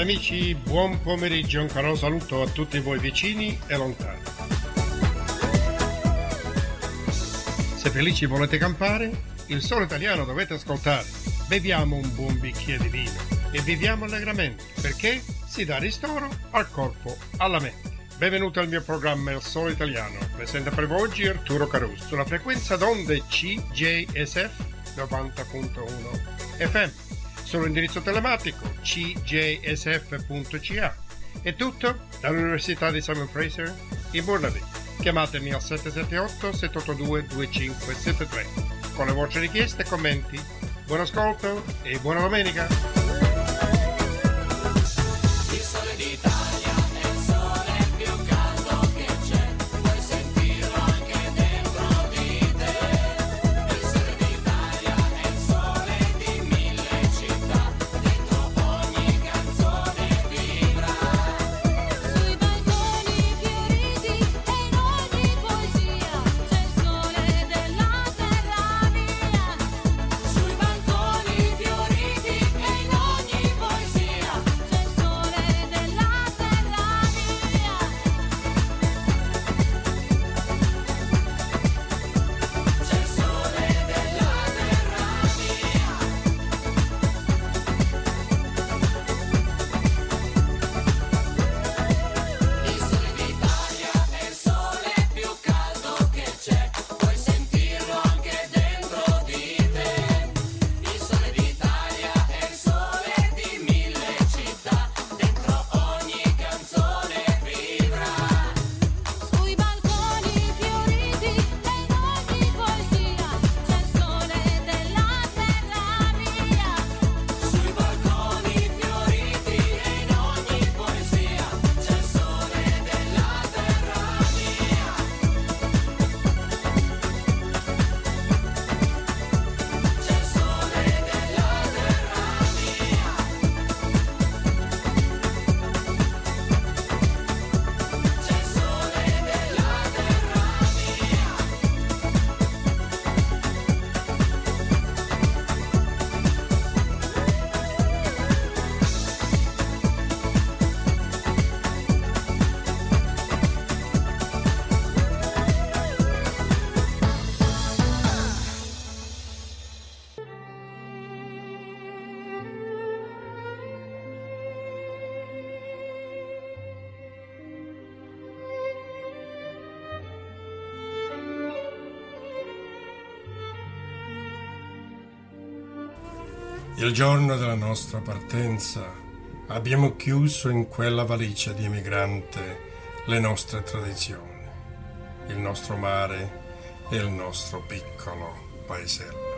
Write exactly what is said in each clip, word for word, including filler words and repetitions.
Cari amici, buon pomeriggio, un caro saluto a tutti voi vicini e lontani. Se felici volete campare, il solo italiano dovete ascoltare. Beviamo un buon bicchiere di vino e viviamo allegramente, perché si dà ristoro al corpo, alla mente. Benvenuto al mio programma Il Solo Italiano. Presenta per voi oggi Arturo Caruso sulla frequenza d'onde C J S F novanta virgola uno F M. Sull'indirizzo telematico c j s f punto c a. È tutto dall'Università di Simon Fraser in Burnaby. Chiamatemi al sette sette otto sette otto due due cinque sette tre con le vostre richieste e commenti. Buon ascolto e buona domenica! Il giorno della nostra partenza abbiamo chiuso in quella valigia di emigrante le nostre tradizioni, il nostro mare e il nostro piccolo paesello.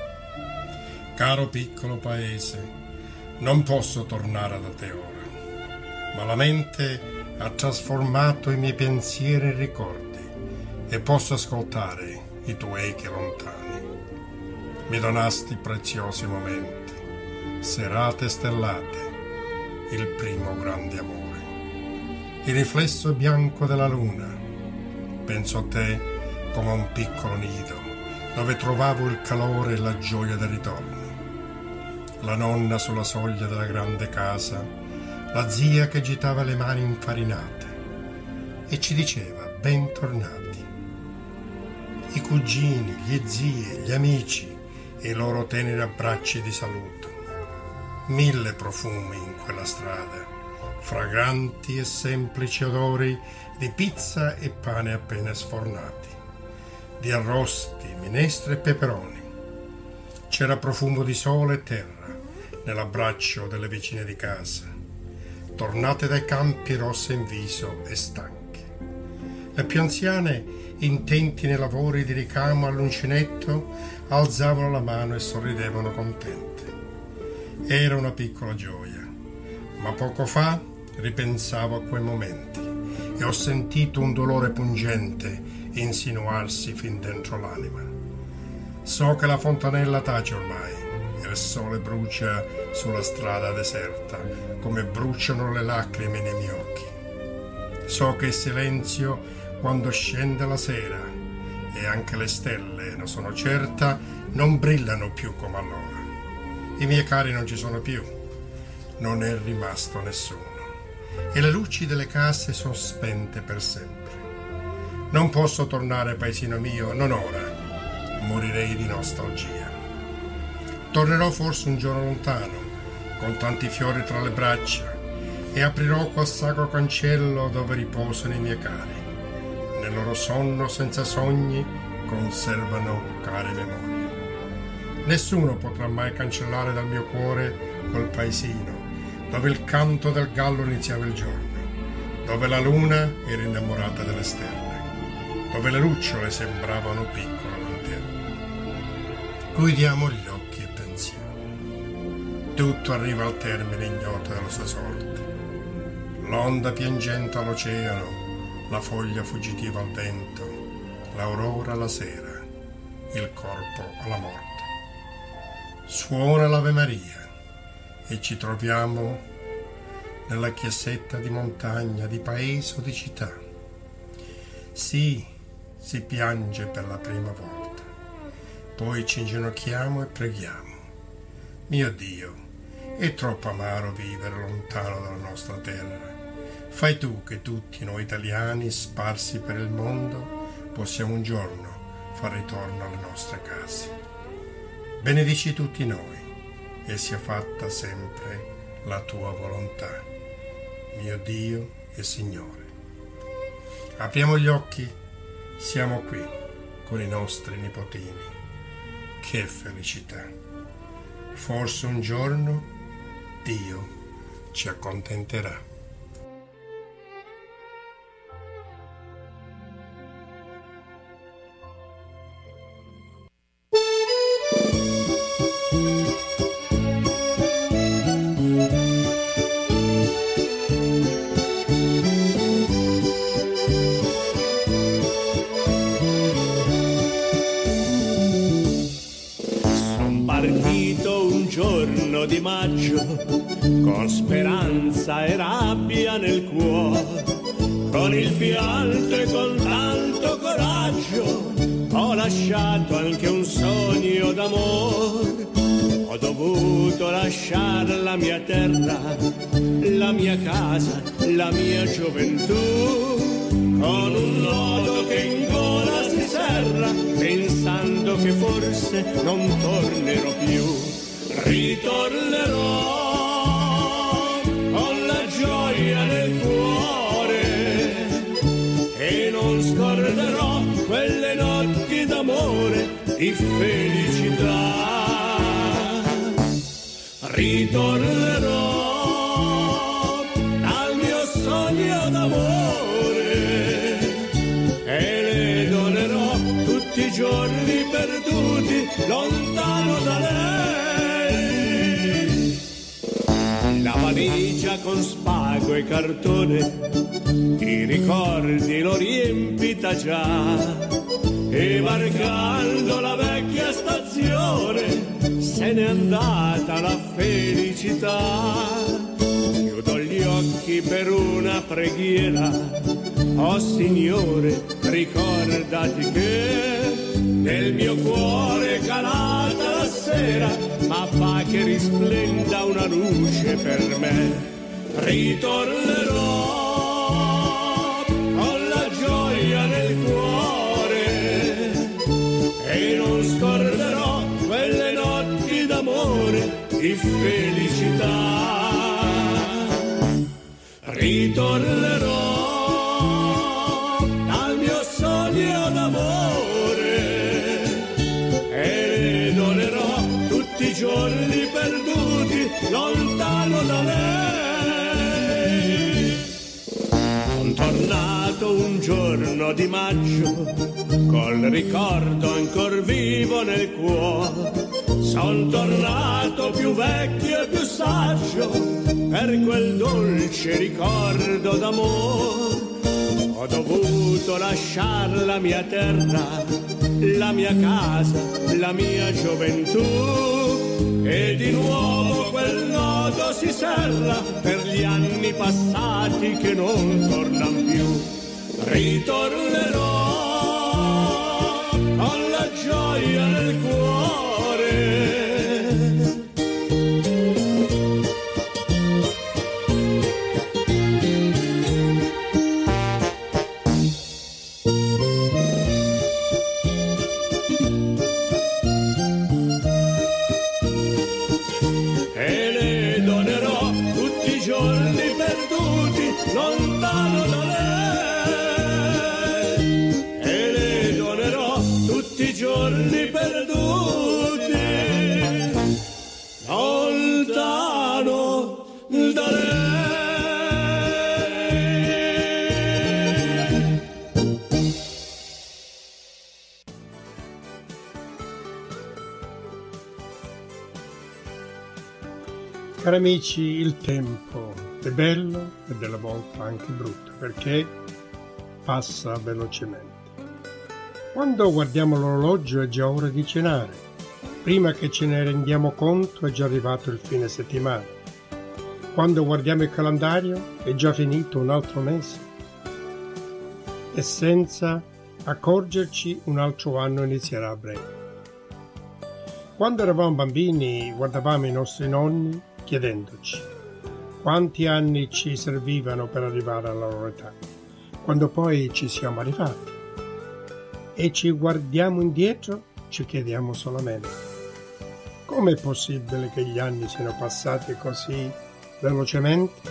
Caro piccolo paese, non posso tornare da te ora, ma la mente ha trasformato i miei pensieri in ricordi e posso ascoltare i tuoi echi lontani. Mi donasti preziosi momenti, serate stellate, il primo grande amore, il riflesso bianco della luna. Penso a te come a un piccolo nido dove trovavo il calore e la gioia del ritorno. La nonna sulla soglia della grande casa, la zia che agitava le mani infarinate e ci diceva bentornati. I cugini, gli zii, gli amici e i loro teneri abbracci di saluto. Mille profumi in quella strada, fragranti e semplici odori di pizza e pane appena sfornati, di arrosti, minestre e peperoni. C'era profumo di sole e terra nell'abbraccio delle vicine di casa, tornate dai campi rosse in viso e stanche. Le più anziane, intenti nei lavori di ricamo all'uncinetto, alzavano la mano e sorridevano contente. Era una piccola gioia, ma poco fa ripensavo a quei momenti e ho sentito un dolore pungente insinuarsi fin dentro l'anima. So che la fontanella tace ormai e il sole brucia sulla strada deserta come bruciano le lacrime nei miei occhi. So che il silenzio, quando scende la sera, e anche le stelle, ne sono certa, non brillano più come allora. I miei cari non ci sono più. non è rimasto nessuno e le luci delle case sono spente per sempre. Non posso tornare, paesino mio, non ora, morirei di nostalgia. Tornerò forse un giorno lontano, con tanti fiori tra le braccia, e aprirò quel sacro cancello dove riposano i miei cari. Nel loro sonno senza sogni conservano care memorie. Nessuno potrà mai cancellare dal mio cuore quel paesino dove il canto del gallo iniziava il giorno, dove la luna era innamorata delle stelle, dove le lucciole sembravano piccole lanterne. Chiudiamo gli occhi e pensiamo. Tutto arriva al termine ignoto della sua sorte. L'onda piangente all'oceano, la foglia fuggitiva al vento, l'aurora alla sera, il corpo alla morte. Suona l'Ave Maria e ci troviamo nella chiesetta di montagna, di paese o di città. Sì, si piange per la prima volta, poi ci inginocchiamo e preghiamo. Mio Dio, è troppo amaro vivere lontano dalla nostra terra. Fai tu che tutti noi italiani sparsi per il mondo possiamo un giorno far ritorno alle nostre case. Benedici tutti noi e sia fatta sempre la tua volontà, mio Dio e Signore. Apriamo gli occhi, siamo qui con i nostri nipotini. Che felicità! Forse un giorno Dio ci accontenterà. Di maggio, con speranza e rabbia nel cuore, con il pianto e con tanto coraggio, ho lasciato anche un sogno d'amore. Ho dovuto lasciare la mia terra, la mia casa, la mia gioventù, con un nodo che in gola si serra, pensando che forse non tornerò più. Ritornerò con la gioia nel cuore e non scorderò quelle notti d'amore, di felicità. Ritornerò al mio sogno d'amore e le donerò tutti i giorni perduti lontano da lei. La valigia con spago e cartone, i ricordi l'ho riempita già, e varcando la vecchia stazione se n'è andata la felicità. Chiudo gli occhi per una preghiera, oh Signore, ricordati che nel mio cuore è calata la sera, ma fa che risplenda una luce per me. Ritornerò con la gioia nel cuore e non scorderò quelle notti d'amore, di felicità. Ritornerò al mio sogno d'amore e le donerò tutti i giorni perduti lontano da lei. Son tornato un giorno di maggio, col ricordo ancor vivo nel cuore. Son tornato più vecchio e più saggio per quel dolce ricordo d'amore. Ho dovuto lasciar la mia terra, la mia casa, la mia gioventù, e di nuovo quel nodo si serra per gli anni passati che non tornan più. Ritornerò con la gioia nel cuore lontano da lei, e le donerò tutti i giorni perduti, lontano da lei. Cari amici, il tempo è bello e della volta anche brutto, perché passa velocemente. Quando guardiamo l'orologio è già ora di cenare. Prima che ce ne rendiamo conto è già arrivato il fine settimana. Quando guardiamo il calendario è già finito un altro mese. E senza accorgerci un altro anno inizierà a breve. Quando eravamo bambini guardavamo i nostri nonni chiedendoci quanti anni ci servivano per arrivare alla loro età, quando poi ci siamo arrivati e ci guardiamo indietro, ci chiediamo solamente come è possibile che gli anni siano passati così velocemente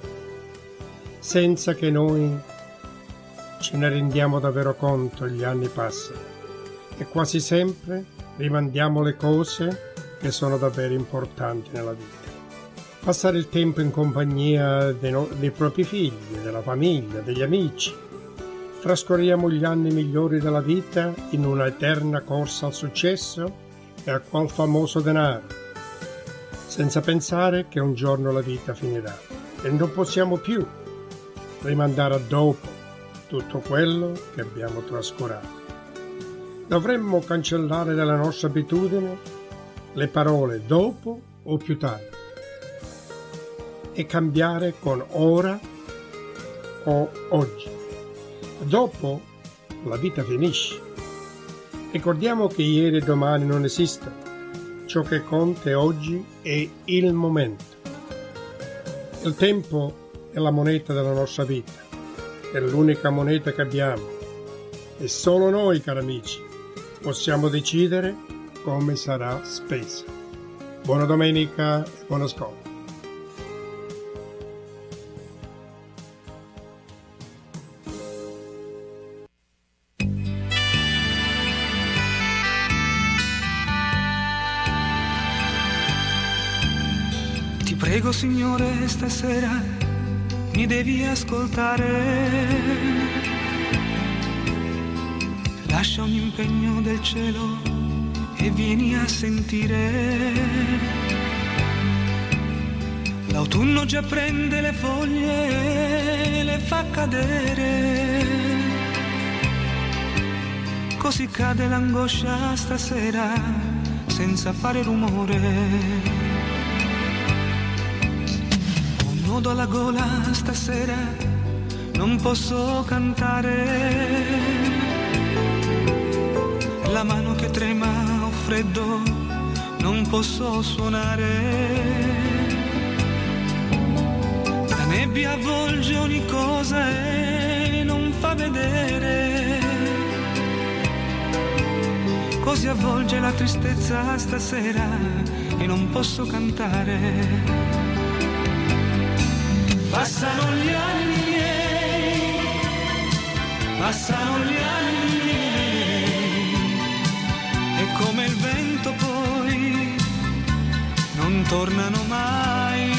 senza che noi ce ne rendiamo davvero conto. Gli anni passano e quasi sempre rimandiamo le cose che sono davvero importanti nella vita. Passare il tempo in compagnia dei, no- dei propri figli, della famiglia, degli amici. Trascorriamo gli anni migliori della vita in una eterna corsa al successo e a quel famoso denaro, senza pensare che un giorno la vita finirà e non possiamo più rimandare a dopo tutto quello che abbiamo trascurato. Dovremmo cancellare dalla nostra abitudine le parole dopo o più tardi e cambiare con ora o oggi. Dopo la vita finisce. Ricordiamo che ieri e domani non esistono. Ciò che conta oggi è il momento. Il tempo è la moneta della nostra vita, è l'unica moneta che abbiamo e solo noi, cari amici, possiamo decidere come sarà spesa. Buona domenica e buon ascolto. Ti prego, Signore, stasera mi devi ascoltare. Lascia ogni impegno del cielo e vieni a sentire. L'autunno già prende le foglie e le fa cadere. Così cade l'angoscia stasera senza fare rumore. Ho un nodo alla gola stasera, non posso cantare. La mano che trema, ho freddo, non posso suonare. La nebbia avvolge ogni cosa e non fa vedere. Così avvolge la tristezza stasera e non posso cantare. Passano gli anni miei, passano gli anni miei, e come il vento poi non tornano mai.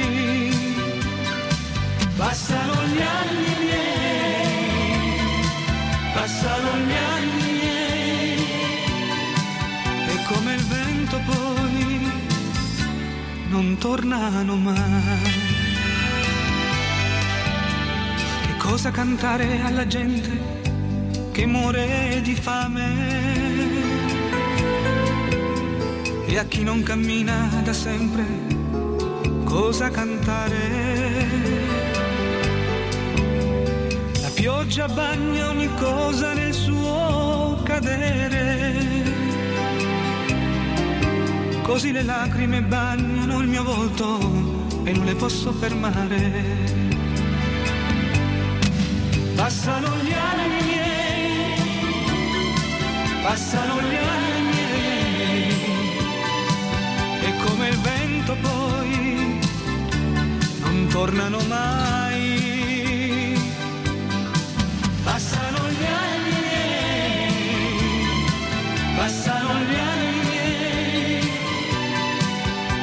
Passano gli anni miei, passano gli anni miei, e come il vento poi non tornano mai. Cosa cantare alla gente che muore di fame e a chi non cammina da sempre cosa cantare? La pioggia bagna ogni cosa nel suo cadere, così le lacrime bagnano il mio volto e non le posso fermare. Passano gli anni miei, passano gli anni miei, e come il vento poi non tornano mai.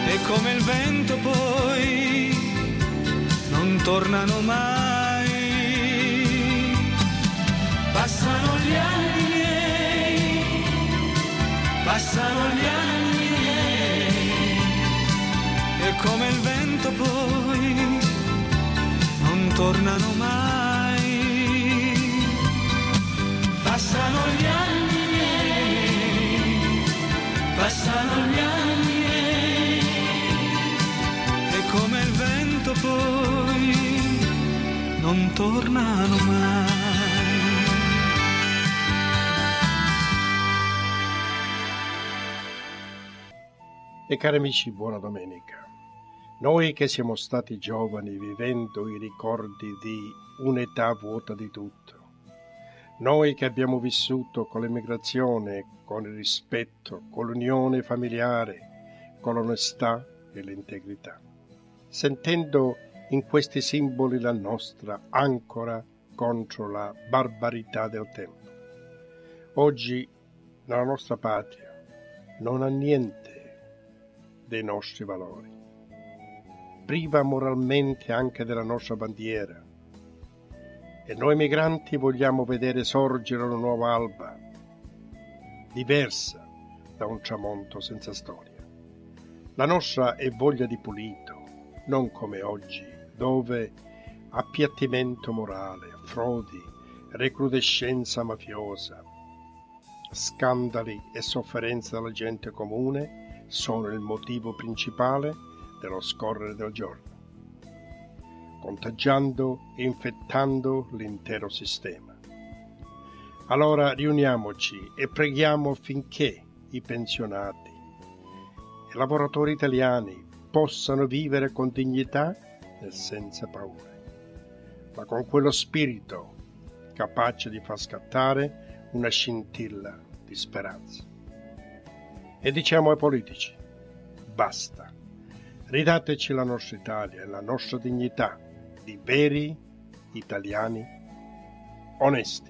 e come il vento poi non tornano mai. Passano gli anni miei, passano gli anni miei, e come il vento poi non tornano mai. Passano gli anni miei, passano gli anni miei, e come il vento poi non tornano mai. E cari amici, buona domenica. Noi che siamo stati giovani vivendo i ricordi di un'età vuota di tutto, noi che abbiamo vissuto con l'emigrazione, con il rispetto, con l'unione familiare, con l'onestà e l'integrità, sentendo in questi simboli la nostra ancora contro la barbarità del tempo. Oggi nella nostra patria non ha niente dei nostri valori, priva moralmente anche della nostra bandiera, e noi migranti vogliamo vedere sorgere una nuova alba, diversa da un tramonto senza storia. La nostra è voglia di pulito, non come oggi, dove appiattimento morale, frodi, recrudescenza mafiosa, scandali e sofferenza della gente comune sono il motivo principale dello scorrere del giorno, contagiando e infettando l'intero sistema. Allora riuniamoci e preghiamo affinché i pensionati e lavoratori italiani possano vivere con dignità e senza paure, ma con quello spirito capace di far scattare una scintilla di speranza. E diciamo ai politici: basta, ridateci la nostra Italia e la nostra dignità di veri italiani onesti.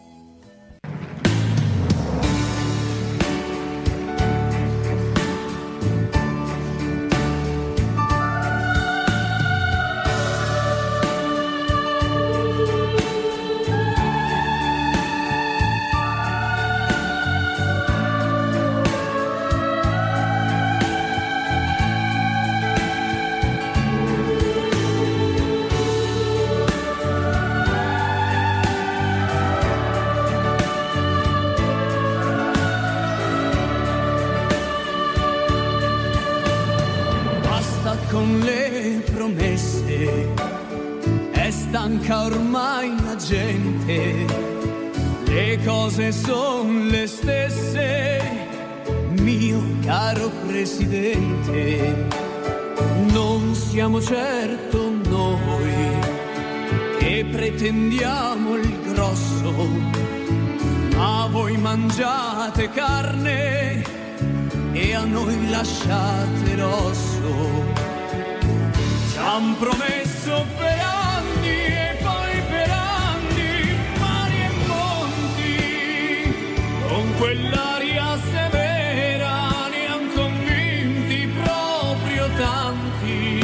Con le promesse è stanca ormai la gente, le cose son le stesse, mio caro Presidente. Non siamo certo noi che pretendiamo il grosso, ma voi mangiate carne e a noi lasciate l'osso. C'han promesso per anni e poi per anni mari e monti, con quell'aria severa ne han convinti proprio tanti.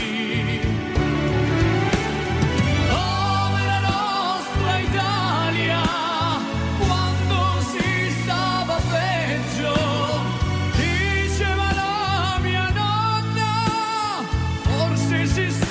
Povera nostra Italia, quando si stava peggio, diceva la mia nonna, forse si stava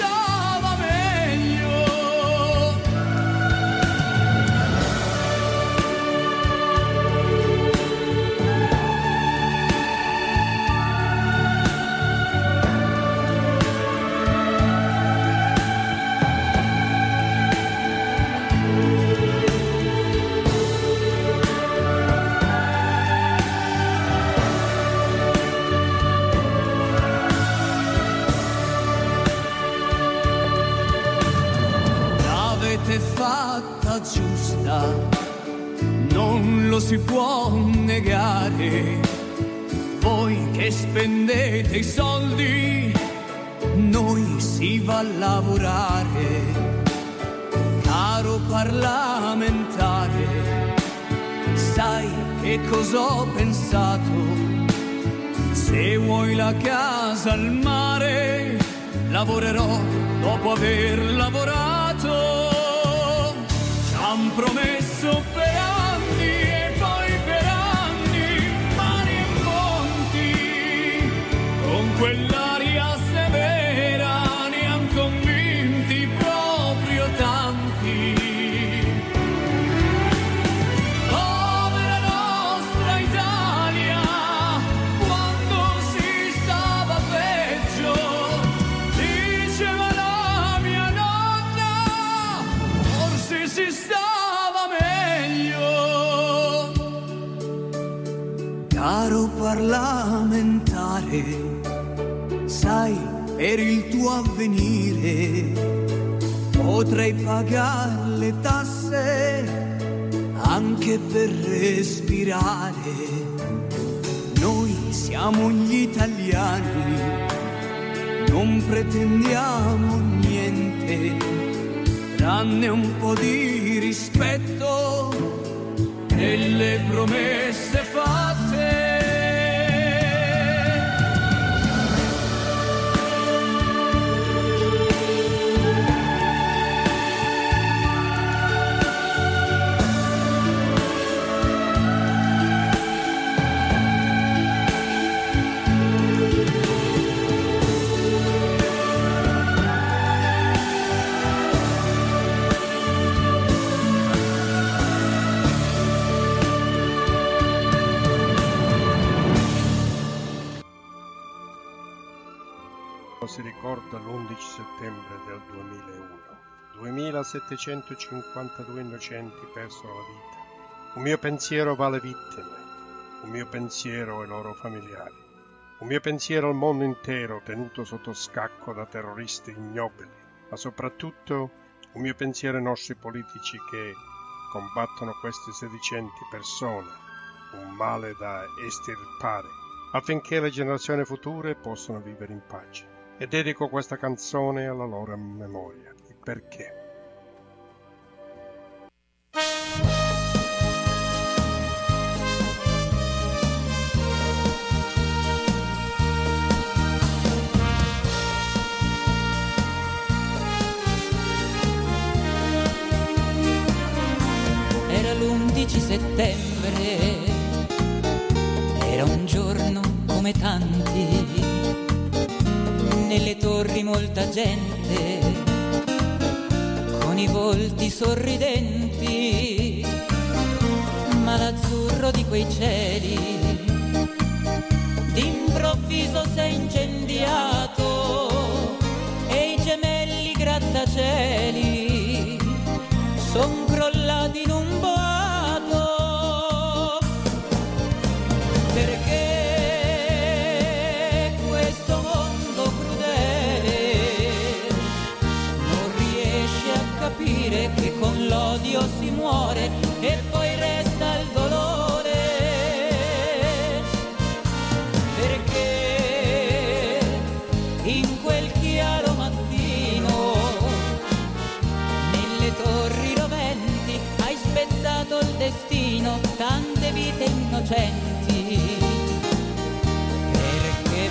fatta giusta, non lo si può negare. Voi che spendete i soldi, noi si va a lavorare. Caro parlamentare, sai che cosa ho pensato? Se vuoi la casa al mare, lavorerò dopo aver lavorato. Ci han promesso per anni e poi per anni mari e monti, con quell'aria severa ne han convinti proprio tanti. Povera nostra Italia, quando si stava peggio, diceva la mia nonna, forse si stava meglio. Caro parlamentare, sai, per il tuo avvenire potrei pagare le tasse anche per respirare. Noi siamo gli italiani, non pretendiamo niente, tranne un po' di rispetto nelle promesse fatte. Si ricorda l'undici settembre del duemilauno. duemilasettecentocinquantadue innocenti persero la vita. Un mio pensiero va alle vittime, un mio pensiero ai loro familiari, un mio pensiero al mondo intero tenuto sotto scacco da terroristi ignobili, ma soprattutto un mio pensiero ai nostri politici che combattono queste sedicenti persone, un male da estirpare, affinché le generazioni future possano vivere in pace. E dedico questa canzone alla loro memoria. Il perché. Era l'undici settembre, era un giorno come tanti. Nelle torri molta gente, con i volti sorridenti, ma l'azzurro di quei cieli d'improvviso s'è incendiato e i gemelli grattacieli son crollati in un boato. Perché che con l'odio si muore e poi resta il dolore. Perché in quel chiaro mattino, nelle torri roventi, hai spezzato il destino, tante vite innocenti. Perché,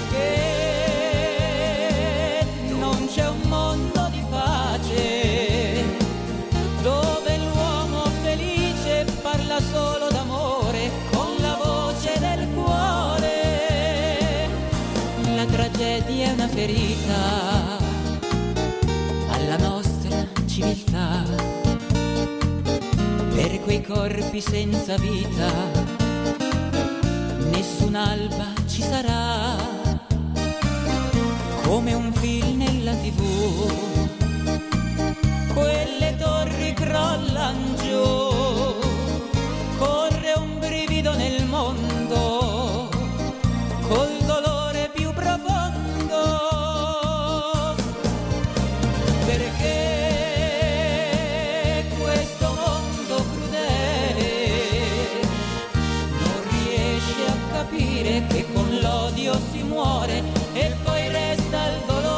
perché non c'è un mondo di pace dove l'uomo felice parla solo d'amore con la voce del cuore. La tragedia è una ferita alla nostra civiltà, per quei corpi senza vita nessun'alba ci sarà, come un film nella tivù. Quelle torri crollan giù, corre un brivido nel mondo, col dolore più profondo. Perché questo mondo crudele non riesce a capire che con l'odio si muore e poi resta il dolore.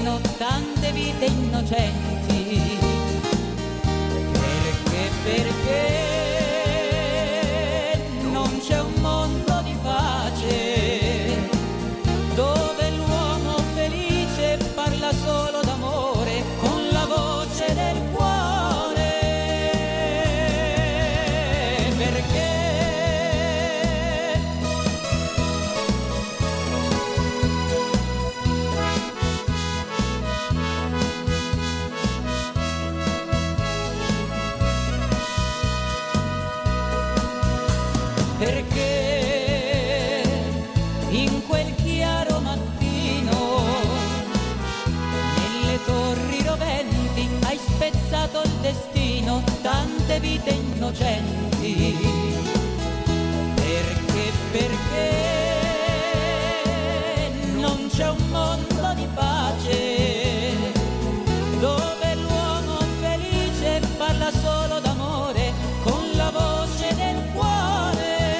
destino tante vite innocenti. Perché, perché non c'è un mondo di pace dove l'uomo felice parla solo d'amore con la voce del cuore. Perché Perché in quel chiaro mattino, nelle torri roventi, hai spezzato il destino, tante vite innocenti. Perché, perché non c'è un mondo di pace dove l'uomo felice parla solo d'amore con la voce del cuore.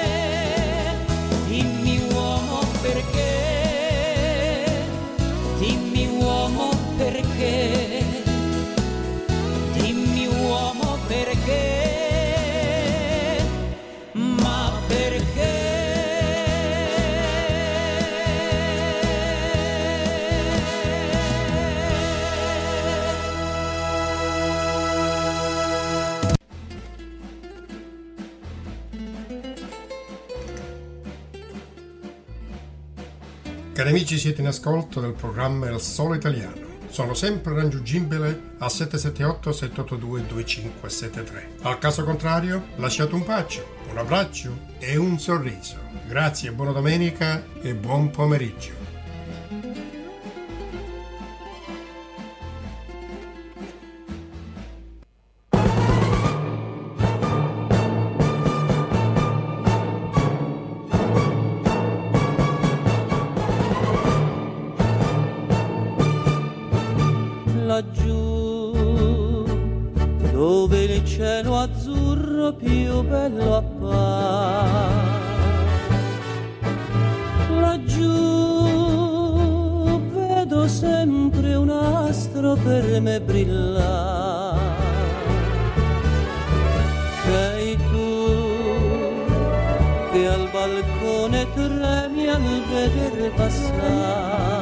Dimmi uomo perché, dimmi uomo perché, dimmi uomo perché, ma perché? Cari amici, siete in ascolto del programma El Solo Italiano. Sono sempre raggiungibile al sette sette otto sette otto due due cinque sette tre. Al caso contrario, lasciate un bacio, un abbraccio e un sorriso. Grazie, buona domenica e buon pomeriggio. Laggiù dove il cielo azzurro più bello appare, laggiù vedo sempre un astro per me brillare. Sei tu che al balcone tremi al vedere passare